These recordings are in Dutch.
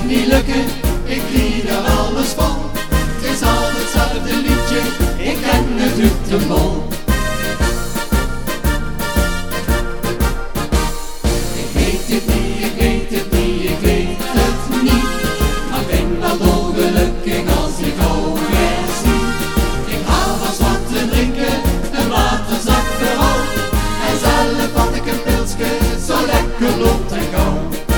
niet lukken, ik lied er alles vol. Het is al hetzelfde liedje, ik ken het uit de mol. Ik weet het niet, ik weet het niet, ik weet het niet. Maar ik ben wel dolgelukkig als ik jou weer zie. Ik haal vast wat te drinken, een waterzak vooral. En zelf had ik een pilsje, zo lekker loopt en gauw.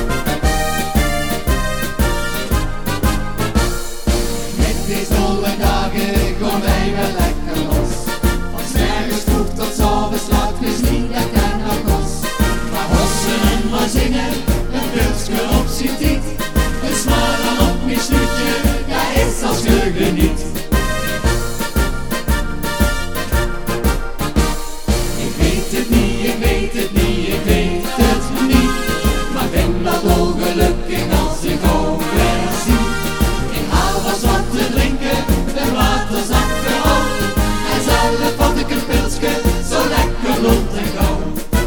Deze dolle dagen gaan wij wel lekker los. Van 's morgens vroeg tot 's avonds laat, dus niet dat ik nog los. Maar hossen en maar zingen, een pilsje op z'n tiet. Een smalen op mijn snoetje, dat is als je geniet. Ik weet het niet, ik weet het niet, ik weet het niet. Maar ik ben wel dolgelukkig als ik jou weer zie. Ik haal vast wat te drinken, een waterzak vooral. En zelf had ik een pilsje, zo lekker lont en gauw.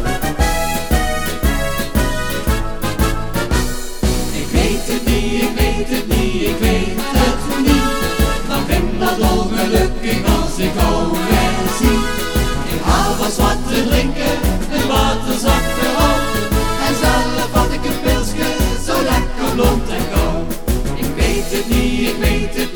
Ik weet het niet, ik weet het niet, ik weet het niet. Maar ik ben wel dolgelukkig als ik jou weer zie. Ik haal vast wat te drinken, een waterzak vooral. En zelf had ik een pilsje, zo lekker lont en gauw. Ik weet het niet, ik weet het